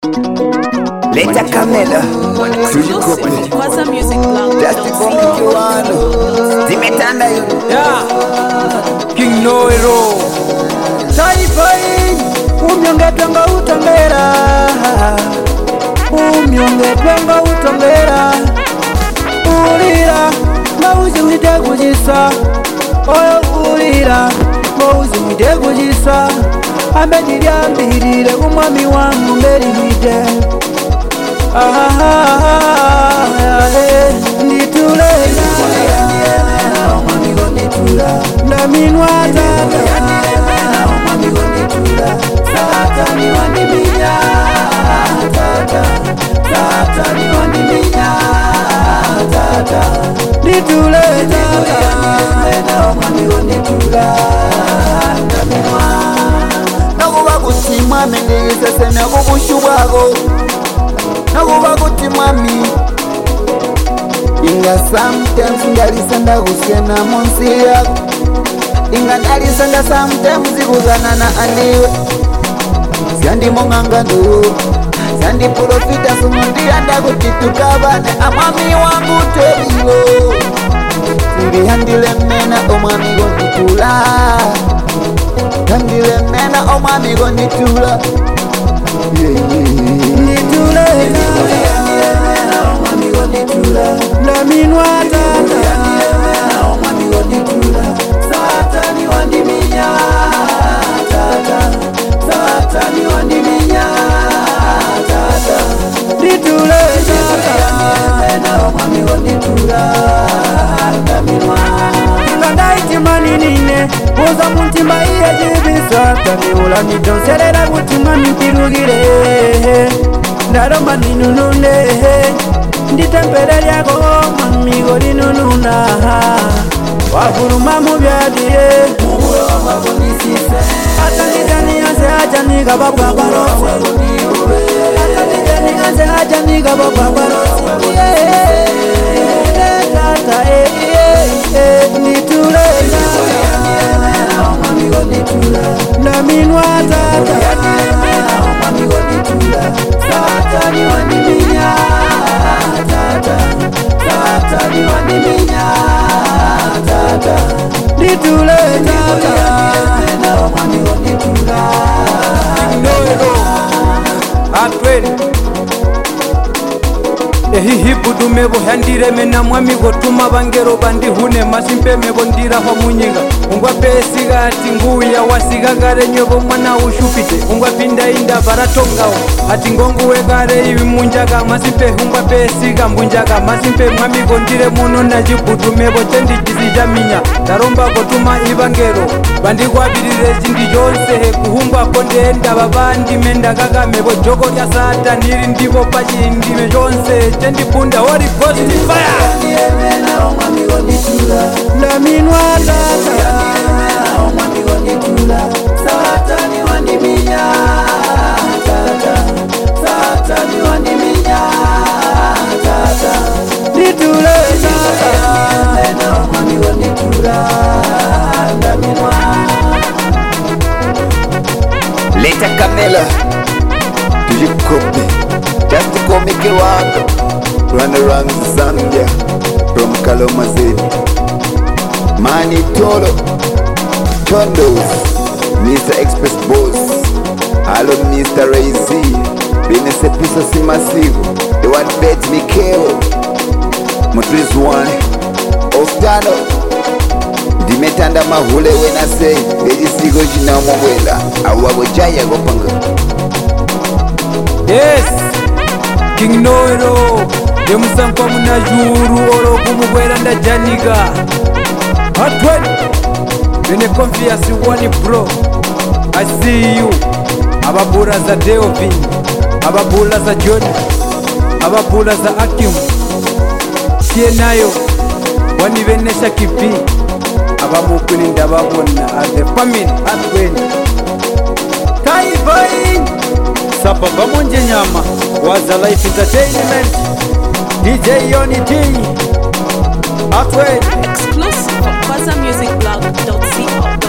Leta Camela, Exclusive Kwaza Music Blog. just for me kiwano zimetanda yo King Noero Taifa hii umyonge twanga utambera, umyonge twanga utambera, ulira mauzi wite kujisa, oyo ulira mauzi wite kujisa, ambe niliambirire umwami wangu mberi wite nitule na minwa tata Satani waniminya tata, Satani waniminya tata, nitule tata, mwami wanitula kaminwa. nakuba kuti mwami ndiyiseseme kubushu bwako, nakuba kuti mwami inga sometimes ngalisanda kusyena munsi yako, inga ndalisanda sometimes zikuzanana andiwe syandimonga ndu syandiprofita sumundiyanda kuti tukabane amwami wangu tebiwo sirihandilemena omwami gonditula handilemena omwami gonditula Nitule mwami wanitula na minwa tata, mwami wanitula Satani waniminya tata, Satani waniminya tata, nitule tata, mwami wanitula na minwa Ingandaiti maninine uza muntimba iye jibisa taniula nidonserera mutima mikirugire ndaroma ninunune nditembere lyako mamigo linununa wafuruma mubyadire atanidaniyanse ajaniga babwabarosi atanidaniyanse ajaniga babwabarosi tata nitule na minwa tata Satani waniminya tata, Satani waniminya tata, nitule tata, mwami wanitula Noero Atweli ehihibudu mebo handire mena mwami gotuma bangero bandihune masimpe mebo ndira ho munyiga ungwa pesiga ati nguya wasigagare nyobo mwana ushupite ungwa pinda inda baratongawo ati ngongu wegare ibi munjaga masimpe ungwa pesiga mbunjaga masimpe mwami gondire muno najibudu mebo tendi kizijaminya daromba gotuma ibangero bandigwabirire zindi jonse kuhumba kondenda babandi menda gaga mebo jogo ya sata niri ndibo pajindi me jonse tendi punda hori ghost fire na minwa tata, Satani waniminya tata, Satani waniminya tata, nitule tata, mwami wanitula na minwa Leta Camela, tujikope just call me kiwano, run around Zambia from Kalomazedi, Manitolo, Condos, Mr. Express Boss, hello Mr. Ray Z, Business Episode Simasigo, the one bet Mikeo, Motris One, Oftano, Dimetanda Mahule when I say, Lady Sigo Jina Mwela, Awago Jaya Gopanga. yes King Noero yemusampa munajuru oro kumugwera ndajaniga Atweli bene confiance one bro I see you ababura za Deovin ababula za Johnny ababula za Akim sie nayo wanivenesha kipi abamukuni ndababona as the family Atweli Taifa Sapa bamonje nyama Waza Life Entertainment DJ Yoni T Atweli Exclusive Kwaza Music Blog.co.